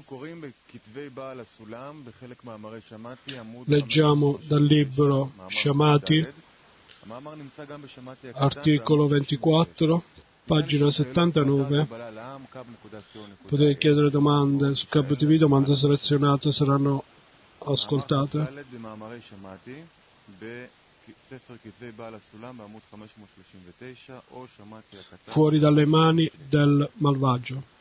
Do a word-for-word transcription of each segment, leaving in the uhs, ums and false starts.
Leggiamo dal libro Shamati, articolo ventiquattro, pagina settantanove. Potete chiedere domande su K T V, domande selezionate saranno ascoltate. Fuori dalle mani del malvagio.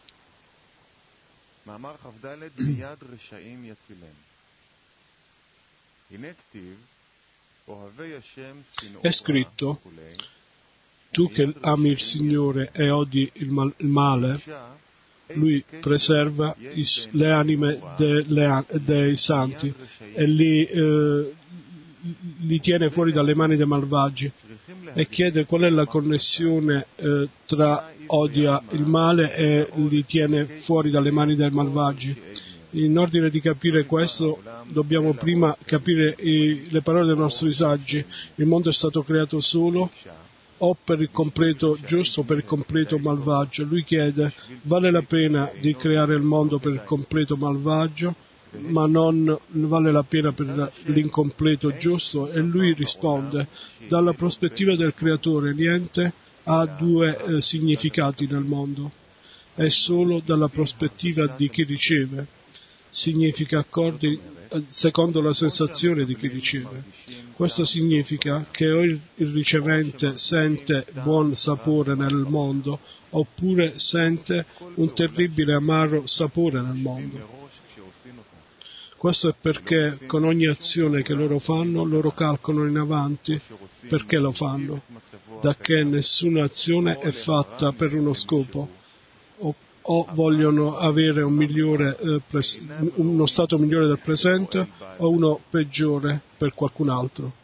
È scritto: tu che ami il Signore e odi il, mal, il male, Lui preserva i, le anime delle, dei santi e li, eh, li tiene fuori dalle mani dei malvagi, e chiede qual è la connessione eh, tra odia il male e li tiene fuori dalle mani dei malvagi. In ordine di capire questo dobbiamo prima capire i, le parole dei nostri saggi. Il mondo è stato creato solo o per il completo giusto o per il completo malvagio. Lui chiede: vale la pena di creare il mondo per il completo malvagio, ma non vale la pena per l'incompleto giusto? E lui risponde: dalla prospettiva del creatore niente ha due eh, significati nel mondo, è solo dalla prospettiva di chi riceve. Significa accordi eh, secondo la sensazione di chi riceve. Questo significa che o il, il ricevente sente buon sapore nel mondo, oppure sente un terribile amaro sapore nel mondo. Questo è perché con ogni azione che loro fanno, loro calcolano in avanti perché lo fanno, dacché nessuna azione è fatta per uno scopo, o, o vogliono avere un migliore, eh, pres- uno stato migliore del presente o uno peggiore per qualcun altro.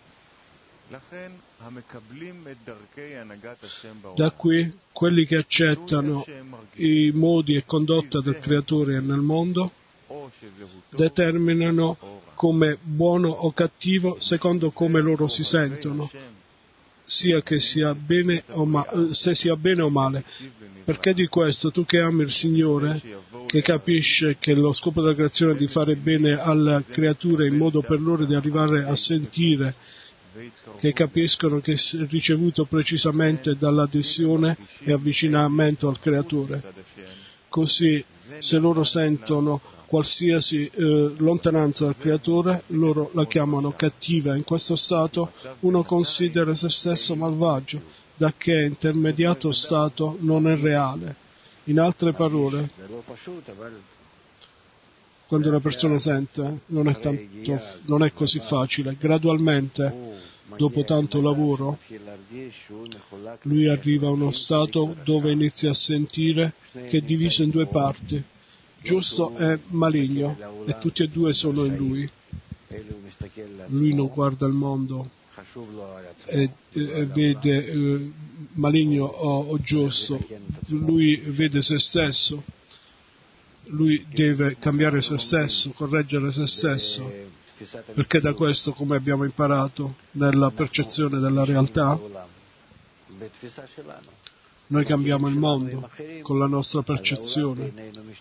Da qui, quelli che accettano i modi e condotta del Creatore nel mondo determinano come buono o cattivo secondo come loro si sentono, sia che sia bene o ma- se sia bene o male. Perché di questo tu che ami il Signore, che capisce che lo scopo della creazione è di fare bene alle creature in modo per loro di arrivare a sentire, che capiscono che è ricevuto precisamente dall'adesione e avvicinamento al Creatore. Così, se loro sentono qualsiasi eh, lontananza dal Creatore, loro la chiamano cattiva. In questo stato uno considera se stesso malvagio, dacché intermediato stato non è reale. In altre parole, quando una persona sente, non è, tanto, non è così facile. Gradualmente, dopo tanto lavoro, lui arriva a uno stato dove inizia a sentire che è diviso in due parti, giusto e maligno, e tutti e due sono in lui. Lui non guarda il mondo e, e vede eh, maligno o, o giusto, lui vede se stesso. Lui deve cambiare se stesso, correggere se stesso, perché da questo, come abbiamo imparato nella percezione della realtà, noi cambiamo il mondo con la nostra percezione,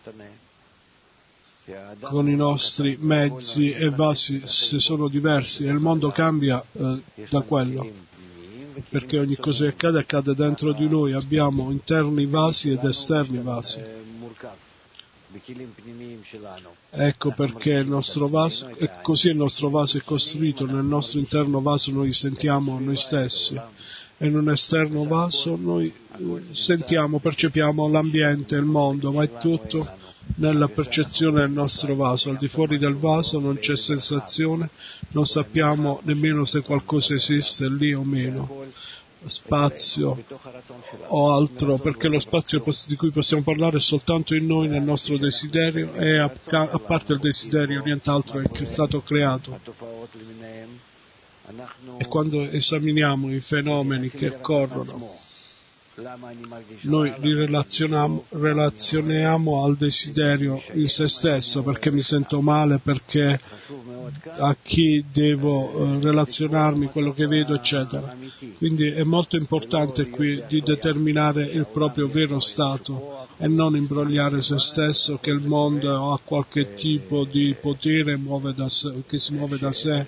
con i nostri mezzi e vasi, se sono diversi, e il mondo cambia eh, da quello, perché ogni cosa che accade accade dentro di noi. Abbiamo interni vasi ed esterni vasi. Ecco perché il nostro vaso, e così il nostro vaso è costruito. Nel nostro interno vaso noi sentiamo noi stessi, e in un esterno vaso noi eh, sentiamo, percepiamo l'ambiente, il mondo, ma è tutto nella percezione del nostro vaso. Al di fuori del vaso non c'è sensazione, non sappiamo nemmeno se qualcosa esiste lì o meno, spazio o altro, perché lo spazio di cui possiamo parlare è soltanto in noi, nel nostro desiderio, e a, a parte il desiderio nient'altro è stato creato. E quando esaminiamo i fenomeni che occorrono Noi li relazioniamo, relazioniamo al desiderio in se stesso, perché mi sento male, perché a chi devo eh, relazionarmi, quello che vedo, eccetera. Quindi è molto importante qui di determinare il proprio vero stato e non imbrogliare se stesso che il mondo ha qualche tipo di potere muove da sé, che si muove da sé.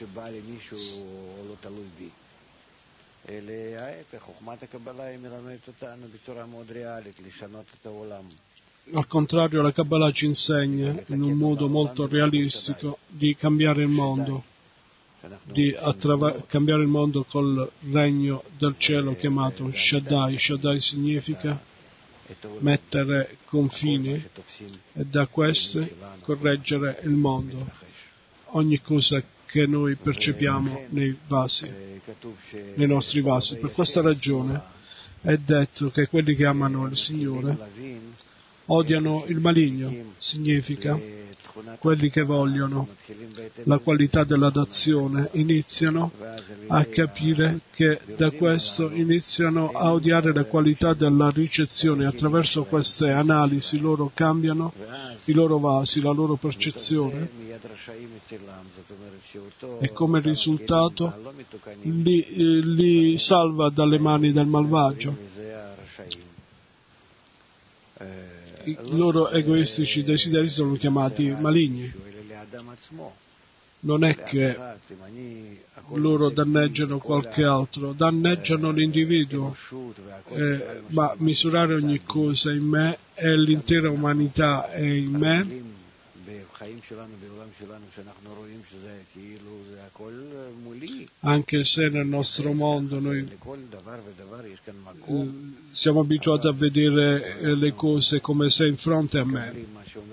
Al contrario, la Kabbalah ci insegna in un modo molto realistico di cambiare il mondo, di attraver- cambiare il mondo col regno del cielo chiamato Shaddai. Shaddai significa mettere confini e da queste correggere il mondo, ogni cosa che noi percepiamo nei vasi, nei nostri vasi. Per questa ragione è detto che quelli che amano il Signore odiano il maligno, significa quelli che vogliono la qualità della dazione iniziano a capire che da questo iniziano a odiare la qualità della ricezione. Attraverso queste analisi loro cambiano i loro vasi, la loro percezione, e come risultato li, li salva dalle mani del malvagio. I loro egoistici desideri sono chiamati maligni. Non è che loro danneggiano qualche altro, danneggiano l'individuo, eh, ma misurare ogni cosa in me e l'intera umanità è in me, anche se nel nostro mondo noi eh, siamo abituati a vedere eh, le cose come se in fronte a me,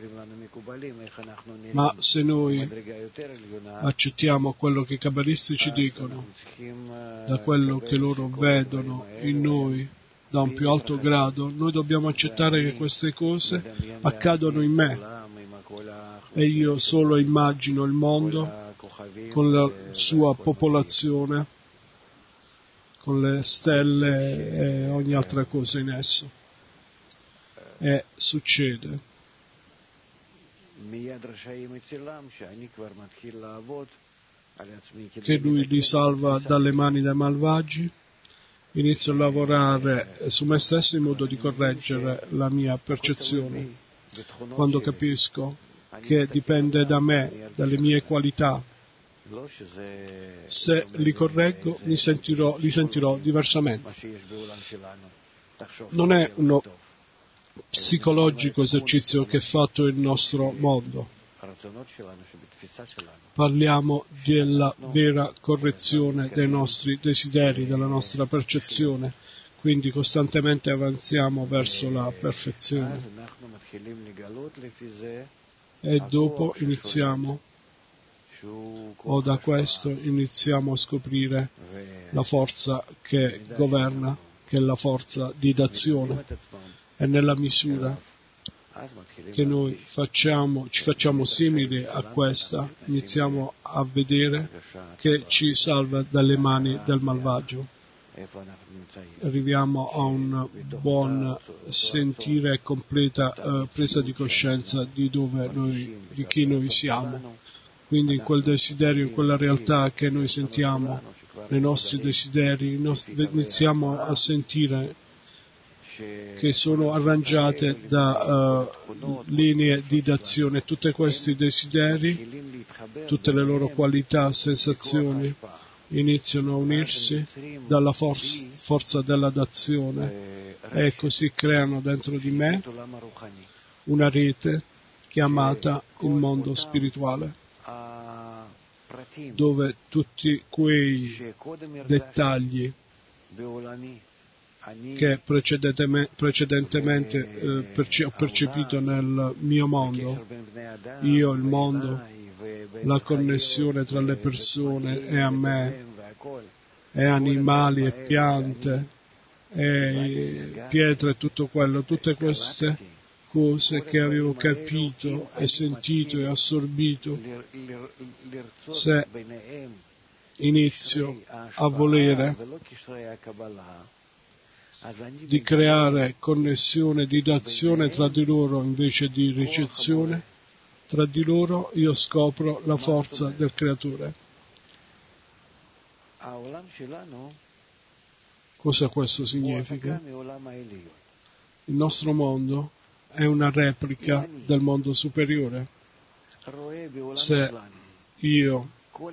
ma se noi accettiamo quello che i cabalisti ci dicono, da quello che loro vedono in noi da un più alto grado, noi dobbiamo accettare che queste cose accadono in me. E io solo immagino il mondo con la sua popolazione, con le stelle e ogni altra cosa in esso. E succede che lui li salva dalle mani dei malvagi. Inizio a lavorare su me stesso in modo di correggere la mia percezione. Quando capisco che dipende da me, dalle mie qualità, se li correggo li sentirò, li sentirò diversamente. Non è uno psicologico esercizio che è fatto il nostro mondo. Parliamo della vera correzione dei nostri desideri, della nostra percezione, quindi costantemente avanziamo verso la perfezione. E dopo iniziamo, o da questo iniziamo a scoprire la forza che governa, che è la forza di d'azione, e nella misura che noi facciamo, ci facciamo simili a questa, iniziamo a vedere che ci salva dalle mani del malvagio. Arriviamo a un buon sentire e completa uh, presa di coscienza di dove noi, di chi noi siamo. Quindi in quel desiderio, in quella realtà che noi sentiamo, nei nostri desideri, iniziamo a sentire che sono arrangiate da uh, linee di d'azione. Tutti questi desideri, tutte le loro qualità, sensazioni, iniziano a unirsi dalla forza, forza della d'azione e così creano dentro di me una rete chiamata il mondo spirituale, dove tutti quei dettagli che precedentemente eh, perce- ho percepito nel mio mondo, io, il mondo, la connessione tra le persone e a me, e animali e piante, e pietre e tutto quello, tutte queste cose che avevo capito e sentito e assorbito, se inizio a volere di creare connessione, di dazione tra di loro invece di ricezione, tra di loro io scopro la forza del Creatore. Cosa questo significa? Il nostro mondo è una replica del mondo superiore. Se io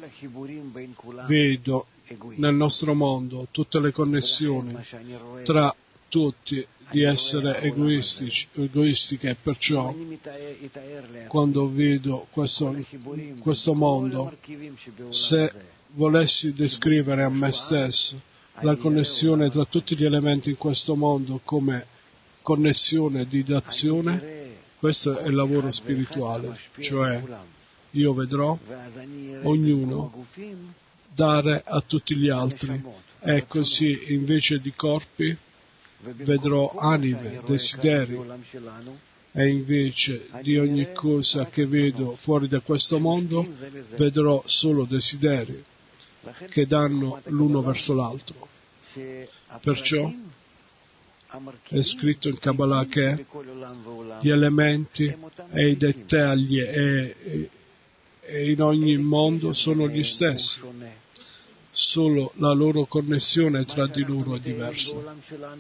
vedo nel nostro mondo tutte le connessioni tra tutti di essere egoistici, egoistiche, perciò quando vedo questo, questo mondo, se volessi descrivere a me stesso la connessione tra tutti gli elementi in questo mondo come connessione di dazione, questo è il lavoro spirituale, cioè io vedrò ognuno dare a tutti gli altri e così invece di corpi vedrò anime, desideri, e invece di ogni cosa che vedo fuori da questo mondo vedrò solo desideri che danno l'uno verso l'altro. Perciò è scritto in Kabbalah che gli elementi e i dettagli e, e, e in ogni mondo sono gli stessi, solo la loro connessione tra di loro è diversa.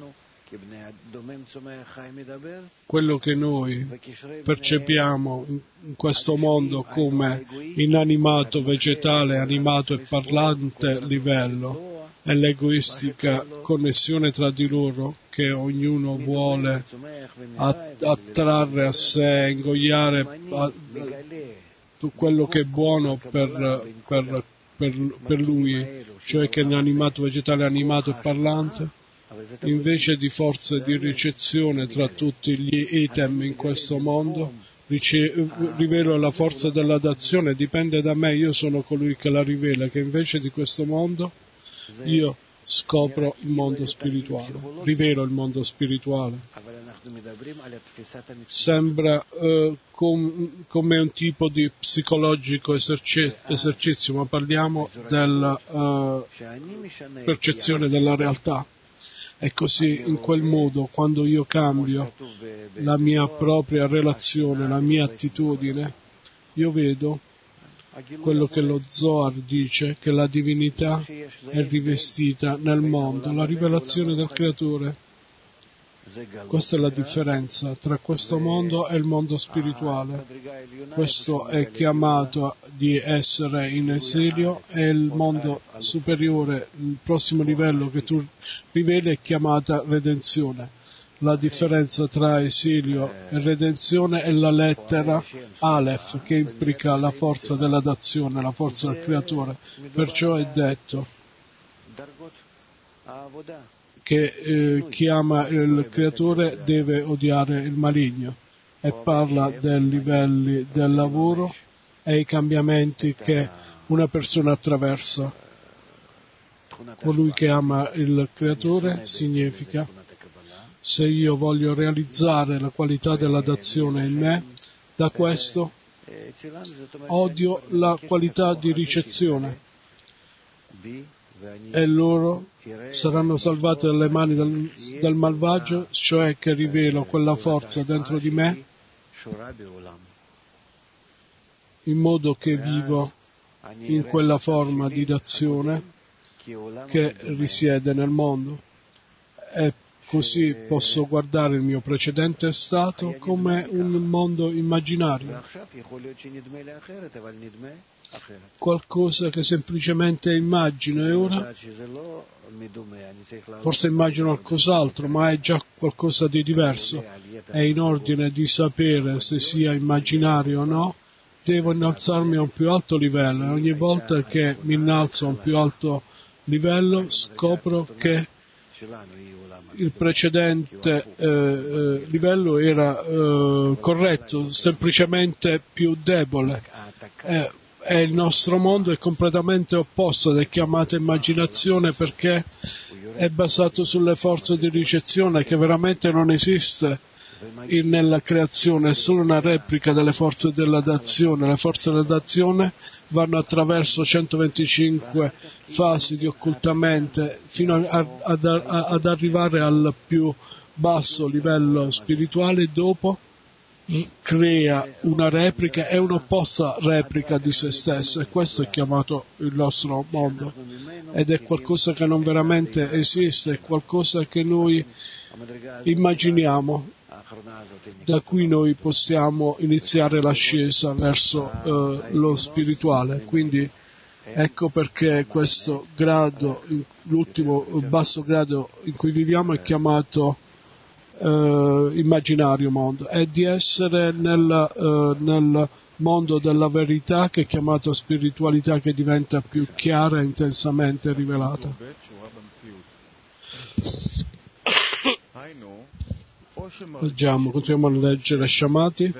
Quello che noi percepiamo in questo mondo come inanimato, vegetale, animato e parlante livello è l'egoistica connessione tra di loro che ognuno vuole attrarre a sé, ingoiare a, a, quello che è buono per, per, per, per lui, cioè che è l'animato, vegetale, animato e parlante. Invece di forze di ricezione tra tutti gli item in questo mondo, rice- rivelo la forza della dazione, dipende da me, io sono colui che la rivela, che invece di questo mondo io scopro il mondo spirituale, rivelo il mondo spirituale. Sembra uh, com- come un tipo di psicologico eserci- esercizio, ma parliamo della uh, percezione della realtà. E così, in quel modo, quando io cambio la mia propria relazione, la mia attitudine, io vedo quello che lo Zohar dice, che la divinità è rivestita nel mondo, la rivelazione del Creatore. Questa è la differenza tra questo mondo e il mondo spirituale. Questo è chiamato di essere in esilio e il mondo superiore, il prossimo livello che tu riveli è chiamata redenzione. La differenza tra esilio e redenzione è la lettera Aleph, che implica la forza della dazione, la forza del Creatore. Perciò è detto che eh, chi ama il Creatore deve odiare il maligno, e parla dei livelli del lavoro e i cambiamenti che una persona attraversa. Colui che ama il Creatore significa, se io voglio realizzare la qualità della dazione in me, da questo odio la qualità di ricezione, e loro saranno salvati dalle mani del, del malvagio, cioè che rivelo quella forza dentro di me, in modo che vivo in quella forma di dazione che risiede nel mondo, e così posso guardare il mio precedente stato come un mondo immaginario, qualcosa che semplicemente immagino, e ora forse immagino qualcos'altro, ma è già qualcosa di diverso, e in ordine di sapere se sia immaginario o no, devo innalzarmi a un più alto livello, e ogni volta che mi innalzo a un più alto livello scopro che il precedente eh, eh, livello era eh, corretto, semplicemente più debole. Eh, e il nostro mondo è completamente opposto ed è chiamato immaginazione perché è basato sulle forze di ricezione, che veramente non esiste in, nella creazione è solo una replica delle forze della dazione. Le forze della dazione vanno attraverso centoventicinque fasi di occultamento fino a, a, a, ad arrivare al più basso livello spirituale, e dopo crea una replica e un'opposta replica di se stesso, e questo è chiamato il nostro mondo, ed è qualcosa che non veramente esiste, è qualcosa che noi immaginiamo, da cui noi possiamo iniziare l'ascesa verso eh, lo spirituale. Quindi ecco perché questo grado, l'ultimo basso grado in cui viviamo, è chiamato Uh, immaginario mondo, è di essere nel, uh, nel mondo della verità, che è chiamato spiritualità, che diventa più chiara e intensamente rivelata. Leggiamo, continuiamo a leggere Shamati.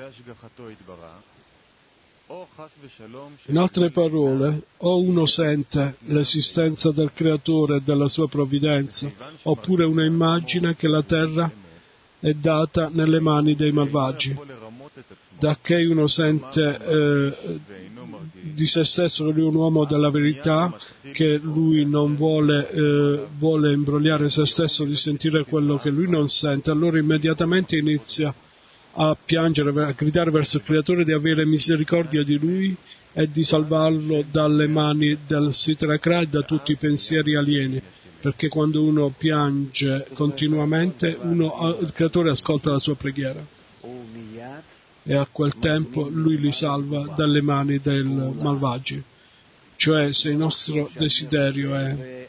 In altre parole, o uno sente l'esistenza del Creatore e della sua provvidenza, oppure una immagine che la terra è data nelle mani dei malvagi, da che uno sente eh, di se stesso che lui è un uomo della verità, che lui non vuole, eh, vuole imbrogliare se stesso di sentire quello che lui non sente, allora immediatamente inizia a piangere, a gridare verso il Creatore di avere misericordia di lui e di salvarlo dalle mani del Sitrakra e da tutti i pensieri alieni. Perché quando uno piange continuamente, uno, il Creatore ascolta la sua preghiera e a quel tempo lui li salva dalle mani dei malvagi. Cioè, se il nostro desiderio è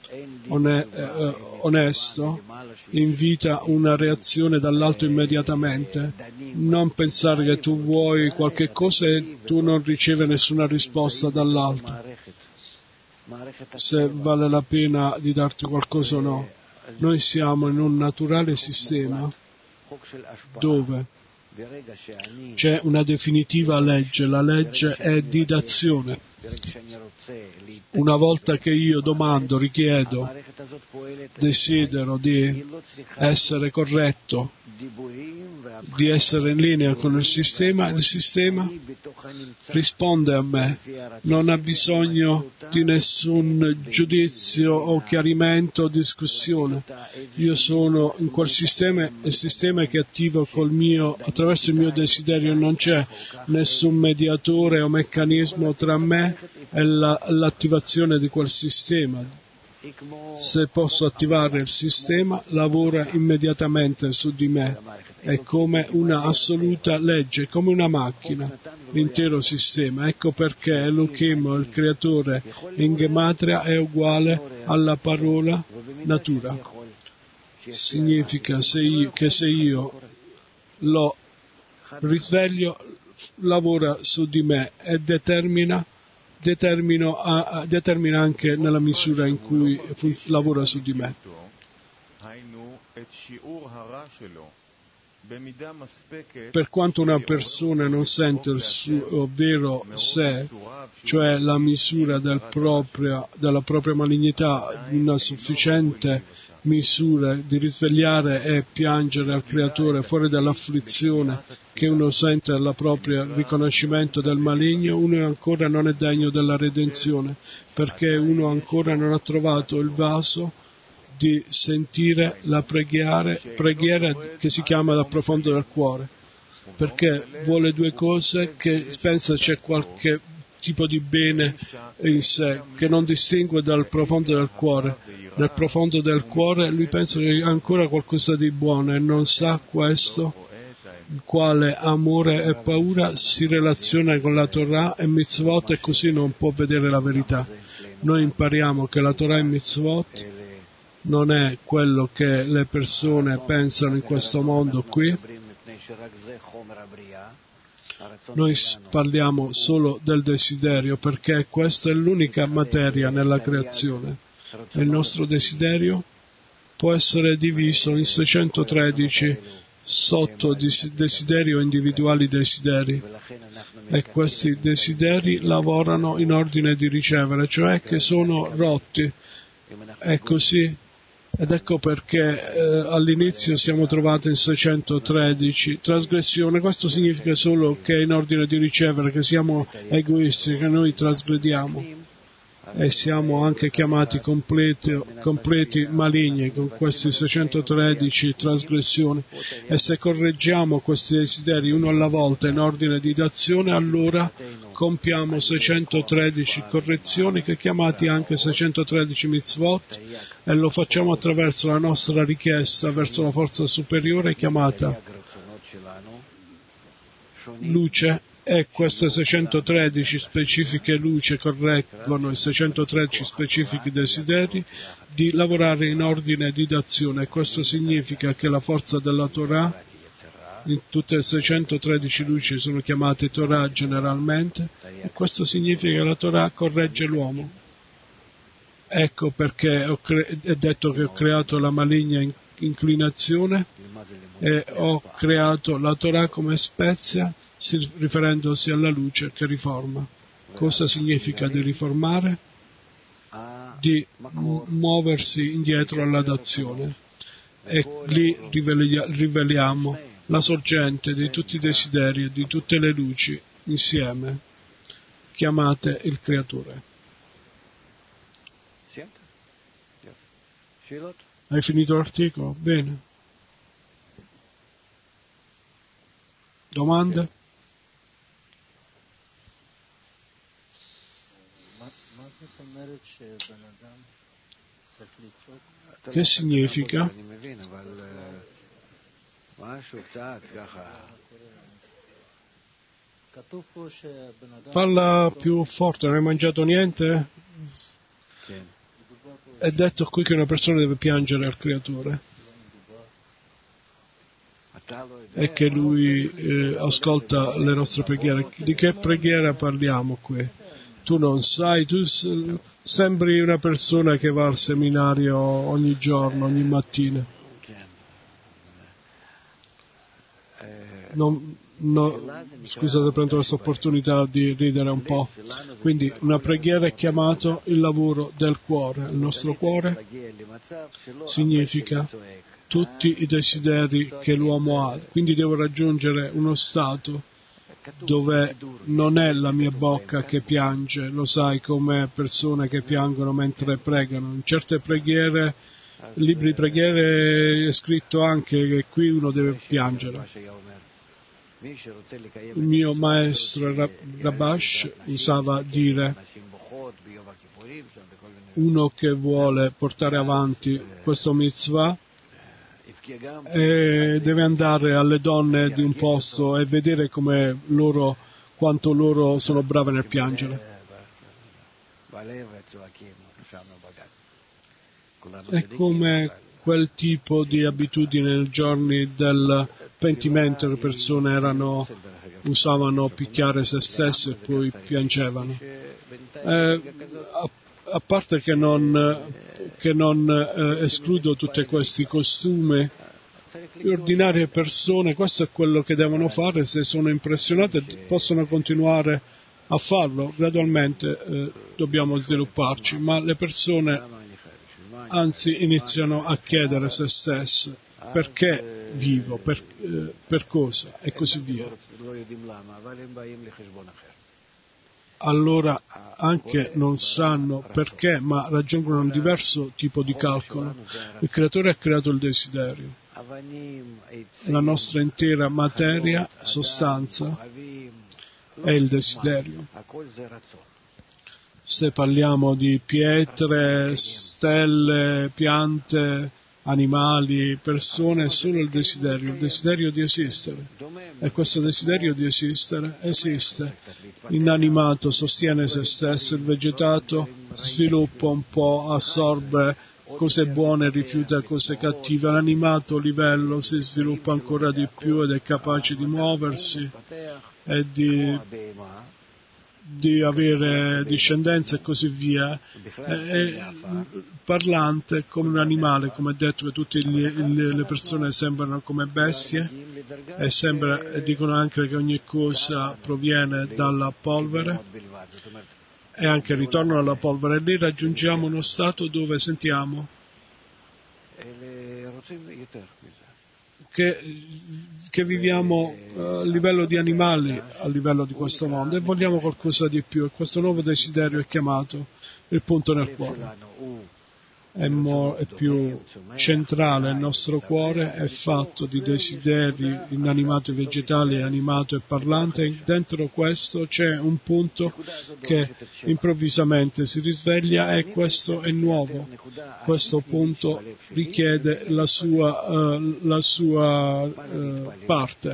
onesto, invita una reazione dall'alto immediatamente. Non pensare che tu vuoi qualche cosa e tu non ricevi nessuna risposta dall'alto, se vale la pena di darti qualcosa o no. Noi siamo in un naturale sistema dove c'è una definitiva legge, la legge è di dazione. Una volta che io domando, richiedo, desidero di essere corretto, di essere in linea con il sistema, il sistema risponde a me, non ha bisogno di nessun giudizio o chiarimento o discussione. Io sono in quel sistema, il sistema che attivo col mio, attraverso il mio desiderio, non c'è nessun mediatore o meccanismo tra me e la, l'attivazione di quel sistema. Se posso attivare il sistema, lavora immediatamente su di me. È come una assoluta legge, come una macchina, l'intero sistema. Ecco perché Elohim, il creatore in Gematria, è uguale alla parola natura. Significa se io, che se io lo risveglio, lavora su di me e determina Determino a, a, determina anche nella misura in cui fun, lavora su di me. Per quanto una persona non sente il suo vero sé, cioè la misura del propria, della propria malignità, una sufficiente misura di risvegliare e piangere al Creatore fuori dall'afflizione che uno sente al proprio riconoscimento del maligno, uno ancora non è degno della redenzione, perché uno ancora non ha trovato il vaso di sentire la preghiera, preghiera che si chiama dal profondo del cuore, perché vuole due cose, che pensa c'è qualche tipo di bene in sé che non distingue dal profondo del cuore. Nel profondo del cuore lui pensa che ha ancora qualcosa di buono e non sa questo, il quale amore e paura si relaziona con la Torah e mitzvot, e così non può vedere la verità. Noi impariamo che la Torah e mitzvot non è quello che le persone pensano in questo mondo qui. Noi parliamo solo del desiderio, perché questa è l'unica materia nella creazione. E il nostro desiderio può essere diviso in seicentotredici sotto desideri o individuali desideri, e questi desideri lavorano in ordine di ricevere, cioè che sono rotti, e così Ed ecco perché eh, all'inizio siamo trovati in seicentotredici, trasgressione. Questo significa solo che in ordine di ricevere, che siamo egoisti, che noi trasgrediamo. E siamo anche chiamati completi, completi maligni con questi seicentotredici trasgressioni, e se correggiamo questi desideri uno alla volta in ordine di d'azione, allora compiamo seicentotredici correzioni, che chiamati anche seicentotredici mitzvot, e lo facciamo attraverso la nostra richiesta verso la forza superiore chiamata luce. E queste seicentotredici specifiche luci correggono i seicentotredici specifici desideri di lavorare in ordine di d'azione. E questo significa che la forza della Torah, in tutte le seicentotredici luci sono chiamate Torah generalmente, e questo significa che la Torah corregge l'uomo. Ecco perché ho cre- è detto che ho creato la maligna inclinazione e ho creato la Torah come spezia, riferendosi alla luce che riforma. Cosa significa di riformare? Di mu- muoversi indietro alla d'azione. E lì riveli- riveliamo la sorgente di tutti i desideri e di tutte le luci insieme, chiamate il Creatore. Hai finito l'articolo? Bene. Domande? Che significa? Parla più forte, non hai mangiato niente? È detto qui che una persona deve piangere al Creatore e che Lui eh, ascolta le nostre preghiere. Di che preghiera parliamo qui? Tu non sai, tu sembri una persona che va al seminario ogni giorno, ogni mattina. Non, no, scusate, prendo questa opportunità di ridere un po'. Quindi una preghiera è chiamato il lavoro del cuore. Il nostro cuore significa tutti i desideri che l'uomo ha. Quindi devo raggiungere uno stato dove non è la mia bocca che piange, lo sai, come persone che piangono mentre pregano. In certe preghiere, libri di preghiere è scritto anche che qui uno deve piangere. Il mio maestro Rabash usava dire: uno che vuole portare avanti questo mitzvah e deve andare alle donne di un posto e vedere come loro, quanto loro sono brave nel piangere. È come quel tipo di abitudine nei giorni del pentimento, le persone erano, usavano picchiare se stesse e poi piangevano. Eh, a, a parte che non, che non eh, escludo tutti questi costumi, le ordinarie persone, questo è quello che devono fare, se sono impressionate possono continuare a farlo, gradualmente eh, dobbiamo svilupparci, ma le persone anzi iniziano a chiedere a se stesse: perché vivo, per, eh, per cosa, e così via. Allora anche non sanno perché, ma raggiungono un diverso tipo di calcolo. Il Creatore ha creato il desiderio. La nostra intera materia, sostanza, è il desiderio. Se parliamo di pietre, stelle, piante, animali, persone, è solo il desiderio, il desiderio di esistere. E questo desiderio di esistere esiste. L'inanimato sostiene se stesso, il vegetato sviluppa un po', assorbe cose buone, rifiuta cose cattive. L'animato livello si sviluppa ancora di più ed è capace di muoversi e di... di avere discendenza e così via. È, è parlante come un animale, come è detto che tutte le, le persone sembrano come bestie e, sembra, e dicono anche che ogni cosa proviene dalla polvere e anche ritornano alla polvere, e lì raggiungiamo uno stato dove sentiamo che, che viviamo a livello di animali, a livello di questo mondo, e vogliamo qualcosa di più, e questo nuovo desiderio è chiamato il punto nel cuore. È, mo, è più centrale, il nostro cuore è fatto di desideri inanimati, vegetali, animato e parlante, e dentro questo c'è un punto che improvvisamente si risveglia, e questo è nuovo. Questo punto richiede la sua, uh, la sua uh, parte.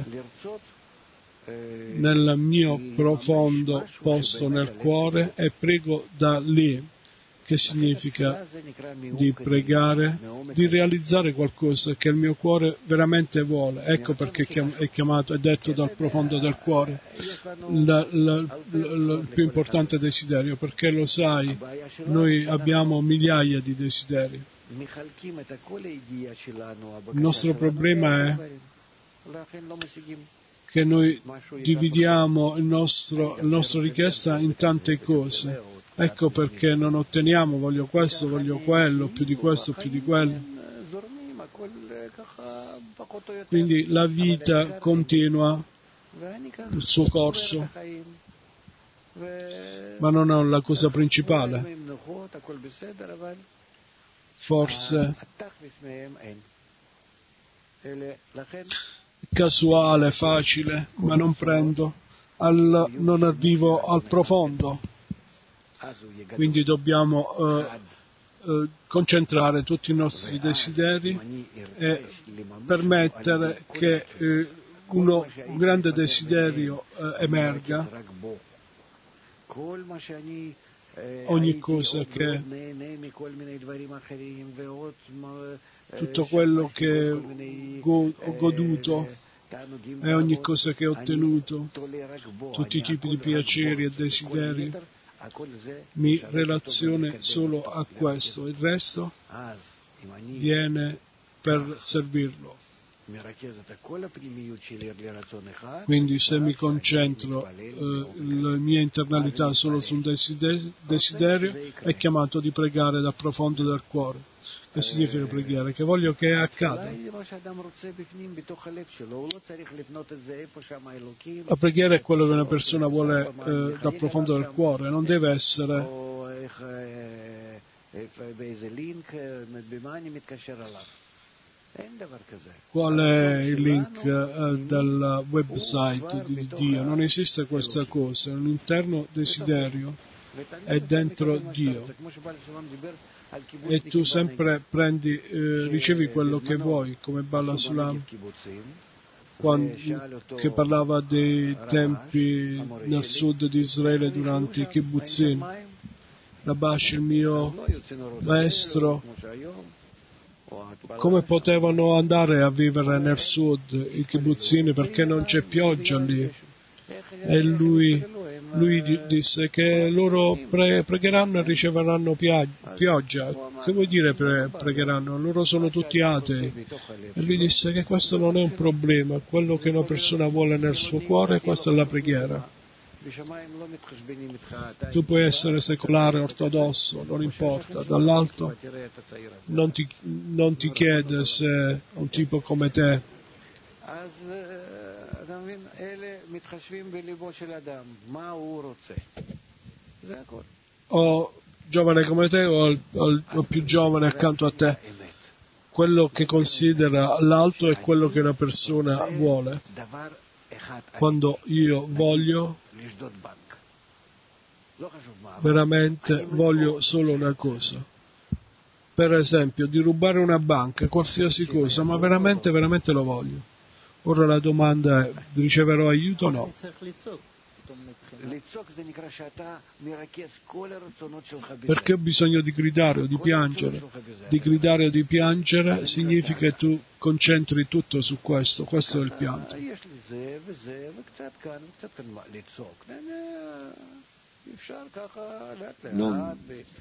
Nel mio profondo posto nel cuore, e prego da lì, che significa di pregare, di realizzare qualcosa che il mio cuore veramente vuole. Ecco perché è chiamato, è detto dal profondo del cuore, la, la, la, il più importante desiderio, perché lo sai, noi abbiamo migliaia di desideri. Il nostro problema è che noi dividiamo il nostro, la nostra richiesta in tante cose. Ecco perché non otteniamo, voglio questo, voglio quello, più di questo, più di quello. Quindi la vita continua il suo corso, ma non è la cosa principale. Forse casuale, facile, ma non prendo, al, non arrivo al profondo. Quindi dobbiamo uh, uh, concentrare tutti i nostri desideri e permettere che uh, uno, un grande desiderio uh, emerga. Ogni cosa che, tutto quello che go, ho goduto e ogni cosa che ho ottenuto, tutti i tipi di piaceri e desideri, mi relazione solo a questo, il resto viene per servirlo. Quindi se mi concentro eh, la mia internalità solo su un desiderio, desiderio, è chiamato di pregare dal profondo del cuore. Che significa pregare? Che voglio che accada. La preghiera è quello che una persona vuole eh, dal profondo del cuore, non deve essere qual è il link eh, del website di Dio. Non esiste questa cosa, è un interno desiderio, è dentro Dio. E tu sempre prendi, eh, ricevi quello che vuoi, come Bala Sulam, quando, che parlava dei tempi nel sud di Israele durante i kibbutzim. Rabash, il mio maestro, come potevano andare a vivere nel sud i kibbutzini, perché non c'è pioggia lì? E lui, lui disse che loro pre- pregheranno e riceveranno pia- pioggia. Che vuol dire pre- pregheranno? Loro sono tutti atei. E lui disse che questo non è un problema, quello che una persona vuole nel suo cuore, questa è la preghiera. Tu puoi essere secolare, ortodosso, non importa, dall'alto non ti, non ti chiede se un tipo come te o giovane come te o, o, o più giovane accanto a te, quello che considera l'alto è quello che una persona vuole. Quando io voglio, veramente voglio solo una cosa, per esempio di rubare una banca, qualsiasi cosa, ma veramente, veramente lo voglio. Ora la domanda è, riceverò aiuto o no? Perché ho bisogno di gridare o di piangere? Di gridare o di piangere significa che tu concentri tutto su questo, questo è il pianto. Non.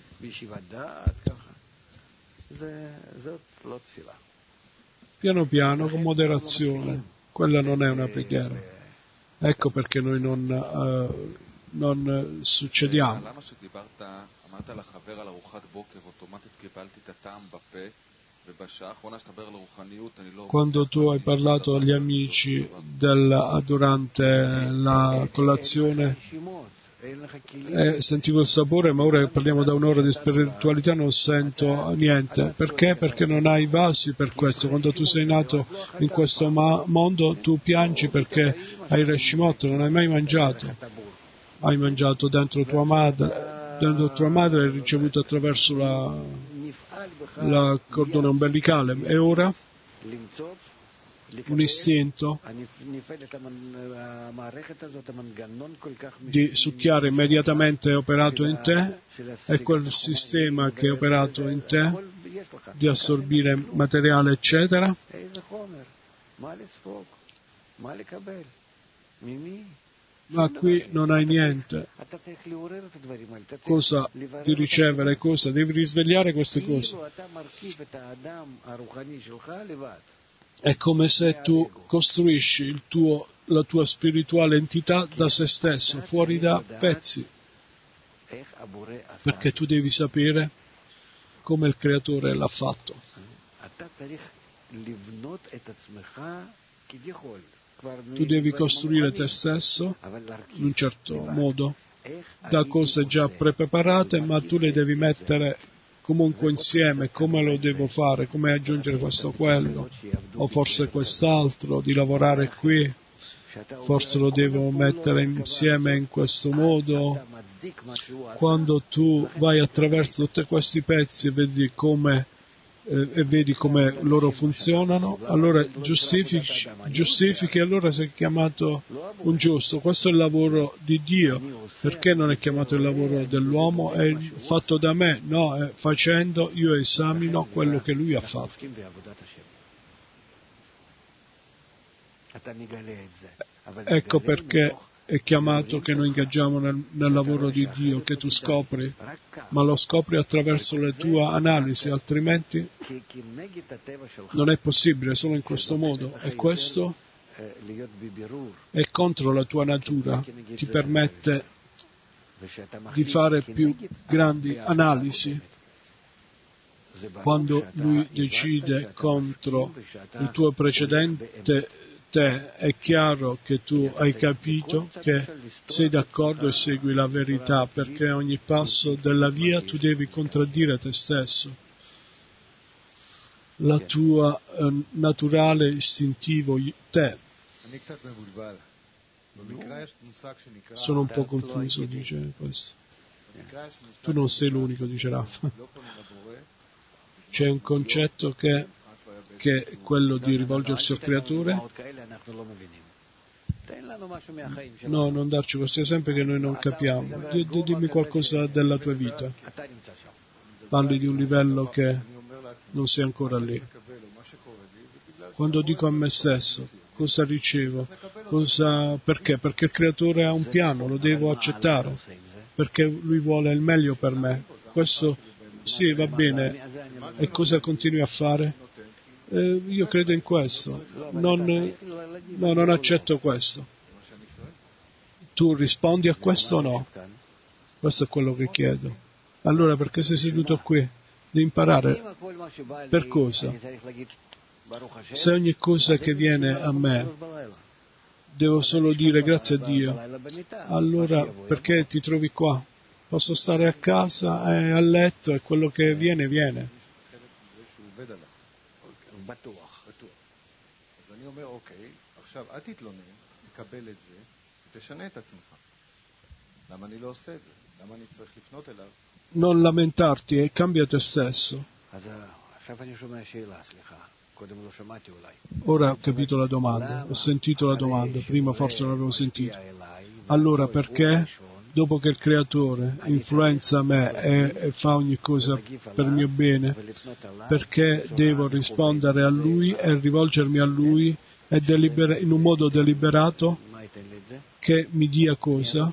Piano piano, con moderazione, quella non è una preghiera. Ecco perché noi non, uh, non succediamo. Quando tu hai parlato agli amici del, durante la colazione, eh, sentivo il sapore, ma ora che parliamo da un'ora di spiritualità non sento niente. Perché? Perché non hai vasi per questo. Quando tu sei nato in questo ma- mondo, tu piangi perché hai Reshimot, non hai mai mangiato. Hai mangiato dentro tua madre, dentro tua madre hai ricevuto attraverso la, la cordone ombelicale, e ora un istinto di succhiare immediatamente è operato in te, e quel sistema che è operato in te di assorbire materiale eccetera. Ma qui non hai niente. Cosa di ricevere, cosa? Devi risvegliare queste cose. È come se tu costruisci il tuo, la tua spirituale entità da se stesso, fuori da pezzi. Perché tu devi sapere come il Creatore l'ha fatto. Tu devi costruire te stesso in un certo modo, da cose già preparate, ma tu le devi mettere comunque insieme. Come lo devo fare, come aggiungere questo o quello, o forse quest'altro, di lavorare qui, forse lo devo mettere insieme in questo modo. Quando tu vai attraverso tutti questi pezzi e vedi come eh, e vedi come loro funzionano, allora giustifichi, giustifichi, allora sei chiamato un giusto. Questo è il lavoro di Dio. Perché non è chiamato il lavoro dell'uomo? È fatto da me? No, è facendo, io esamino quello che lui ha fatto. Ecco perché è chiamato che noi ingaggiamo nel, nel lavoro di Dio, che tu scopri, ma lo scopri attraverso le tue analisi, altrimenti non è possibile, solo in questo modo. E questo è contro la tua natura, ti permette di fare più grandi analisi. Quando lui decide contro il tuo precedente te, è chiaro che tu hai capito che sei d'accordo e segui la verità, perché ogni passo della via tu devi contraddire te stesso. La tua eh, naturale istintivo te. Sono un po' confuso, dice questo. Tu non sei l'unico, dice Rafa. C'è un concetto che, che è quello di rivolgersi al Creatore. No, non darci questi esempi che noi non capiamo. D- d- dimmi qualcosa della tua vita. Parli di un livello che non sei ancora lì. Quando dico a me stesso, cosa ricevo? Cosa, perché? Perché il Creatore ha un piano, lo devo accettare, perché Lui vuole il meglio per me. Questo, sì, va bene. E cosa continui a fare? Eh, io credo in questo. Non, no, non accetto questo. Tu rispondi a questo o no? Questo è quello che chiedo. Allora, perché sei seduto qui? Di imparare. Per cosa? Se ogni cosa che viene a me devo solo dire grazie a Dio, allora perché ti trovi qua? Posso stare a casa e a letto e quello che viene, viene. Non lamentarti e cambia te stesso. Ora ho capito la domanda, ho sentito la domanda, prima forse non l'avevo sentita. Allora perché, dopo che il Creatore influenza me e, e fa ogni cosa per il mio bene, perché devo rispondere a Lui e rivolgermi a Lui e delibera- in un modo deliberato che mi dia cosa?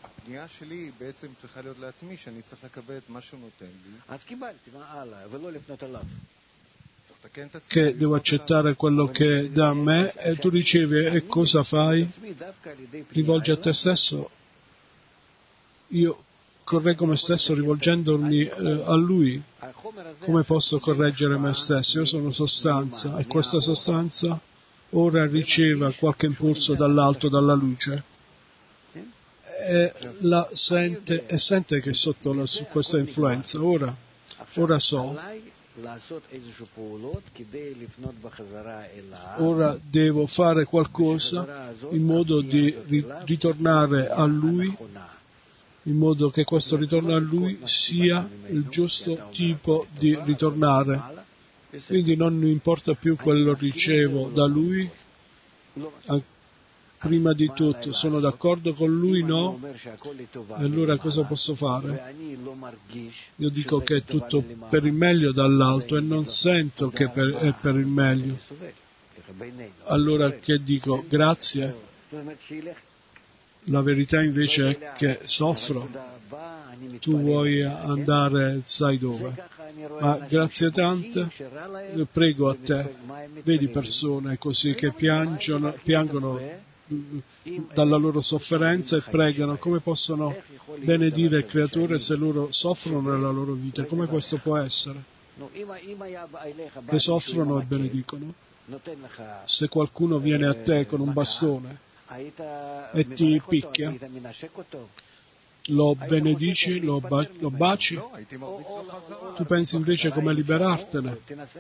Che devo accettare quello che dà a me, e tu ricevi, e cosa fai? Rivolgi a te stesso. Io correggo me stesso rivolgendomi eh, a Lui, come posso correggere me stesso? Io sono sostanza e questa sostanza ora riceve qualche impulso dall'alto, dalla luce, e, la sente, e sente che è sotto la, su questa influenza. Ora, ora so, ora devo fare qualcosa in modo di ritornare a Lui, in modo che questo ritorno a Lui sia il giusto tipo di ritornare. Quindi non mi importa più quello che ricevo da Lui. Prima di tutto, sono d'accordo con Lui? No? E allora cosa posso fare? Io dico che è tutto per il meglio dall'alto e non sento che per, è per il meglio. Allora che dico? Grazie? La verità invece è che soffro. Tu vuoi andare, sai dove. Ma grazie tante, prego a te. Vedi persone così che piangono, piangono dalla loro sofferenza e pregano. Come possono benedire il Creatore se loro soffrono nella loro vita? Come questo può essere? Che soffrono e benedicono. Se qualcuno viene a te con un bastone e ti picchia, lo benedici, lo, ba- lo baci? Tu pensi invece come liberartene?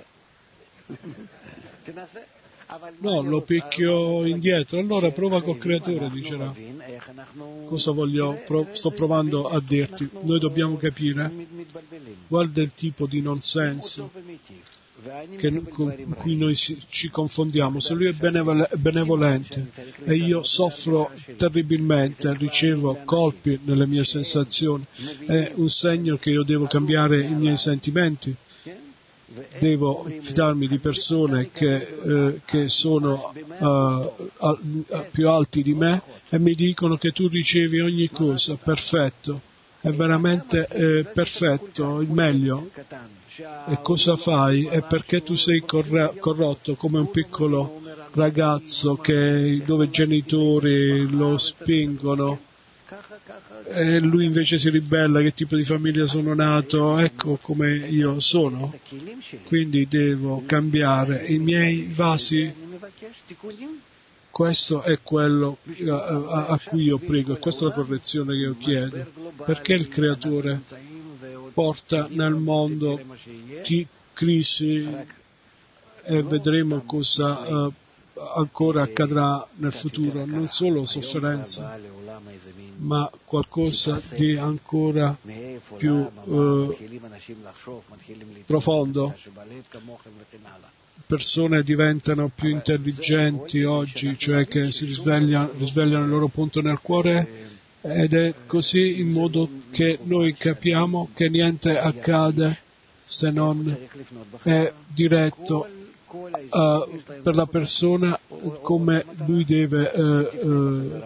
No, lo picchio indietro. Allora prova col Creatore, dicerà. Cosa voglio, pro- sto provando a dirti? Noi dobbiamo capire. Guarda il tipo di non senso che, con cui noi si, ci confondiamo. Se Lui è benevol- benevolente e io soffro terribilmente, ricevo colpi nelle mie sensazioni, è un segno che io devo cambiare i miei sentimenti. Devo fidarmi di persone che, eh, che sono uh, uh, uh, più alti di me e mi dicono che tu ricevi ogni cosa, perfetto, è veramente eh, perfetto, il meglio. E cosa fai? È perché tu sei corre- corrotto come un piccolo ragazzo che, dove i genitori lo spingono e lui invece si ribella. Che tipo di famiglia sono nato? Ecco come io sono. Quindi devo cambiare i miei vasi. Questo è quello a, a cui io prego, e questa è la correzione che io chiedo. Perché il Creatore porta nel mondo chi, crisi e vedremo cosa uh, ancora accadrà nel futuro, non solo sofferenza, ma qualcosa di ancora più uh, profondo. Persone diventano più intelligenti oggi, cioè che si risvegliano, risvegliano il loro punto nel cuore, ed è così in modo che noi capiamo che niente accade se non è diretto uh, per la persona come lui deve uh, uh,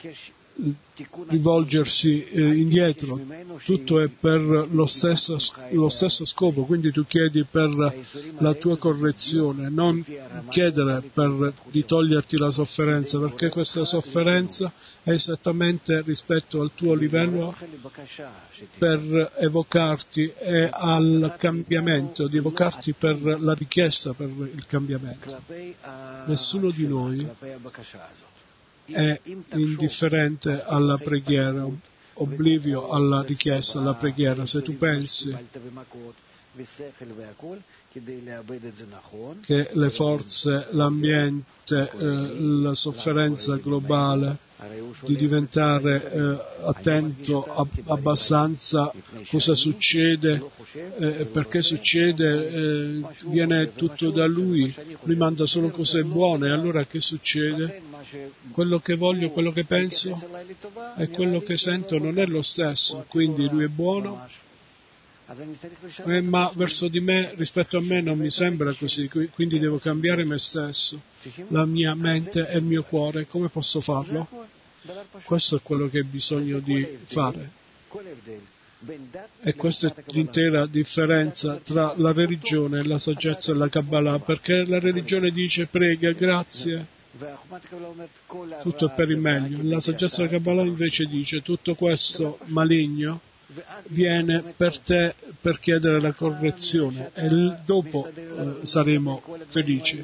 rivolgersi uh, indietro. Tutto è per lo stesso, lo stesso scopo, quindi tu chiedi per la tua correzione, non chiedere per di toglierti la sofferenza, perché questa sofferenza è esattamente rispetto al tuo livello per evocarti e al cambiamento, di evocarti per la richiesta per il cambiamento. Nessuno di noi è indifferente alla preghiera, oblivio alla richiesta, alla preghiera. Se tu pensi che le forze, l'ambiente, eh, la sofferenza globale, di diventare eh, attento a, abbastanza cosa succede, eh, perché succede, eh, viene tutto da Lui, Lui manda solo cose buone, allora che succede? Quello che voglio, quello che penso e quello che sento non è lo stesso, quindi Lui è buono, Eh, ma verso di me, rispetto a me, non mi sembra così, quindi devo cambiare me stesso, la mia mente e il mio cuore. Come posso farlo? Questo è quello che ho bisogno di fare. E questa è l'intera differenza tra la religione, la saggezza e la Kabbalah, perché la religione dice prega, grazie, tutto è per il meglio. La saggezza della Kabbalah invece dice tutto questo maligno viene per te per chiedere la correzione e l- dopo eh, saremo felici.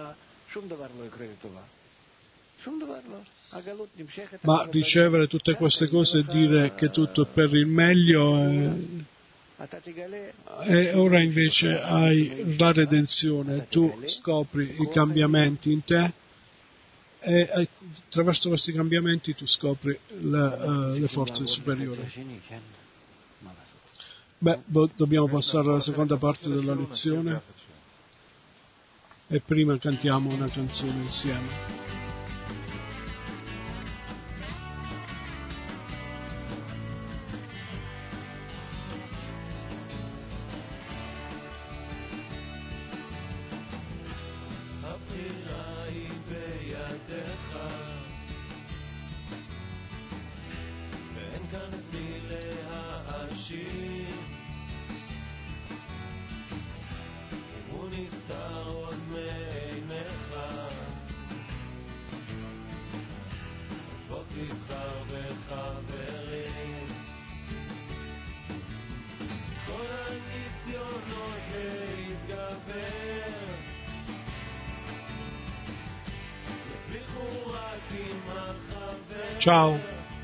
Ma ricevere tutte queste cose e dire che tutto è per il meglio è... E ora invece hai la redenzione, tu scopri i cambiamenti in te e attraverso questi cambiamenti tu scopri le, uh, le forze superiori. Beh, bo- dobbiamo passare alla seconda parte della lezione e prima cantiamo una canzone insieme. Ciao.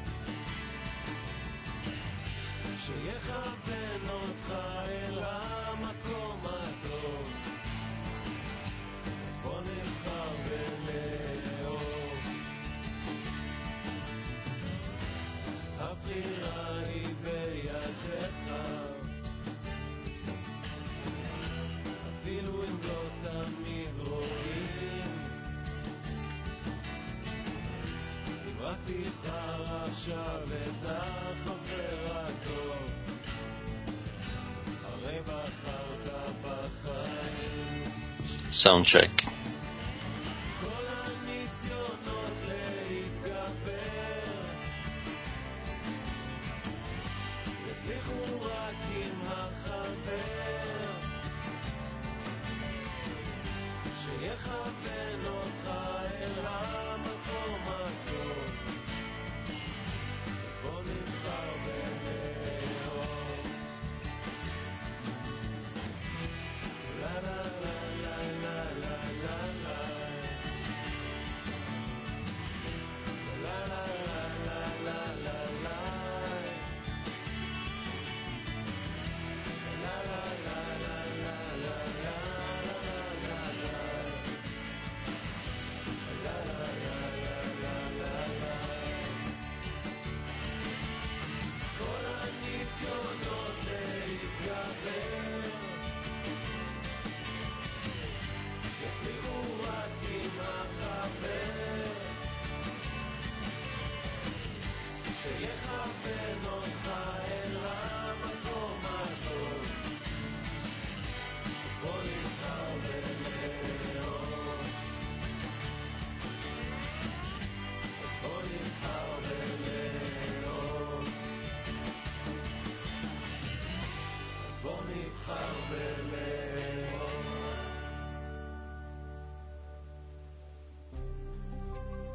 Sound check. שיכוון אותך אל המקום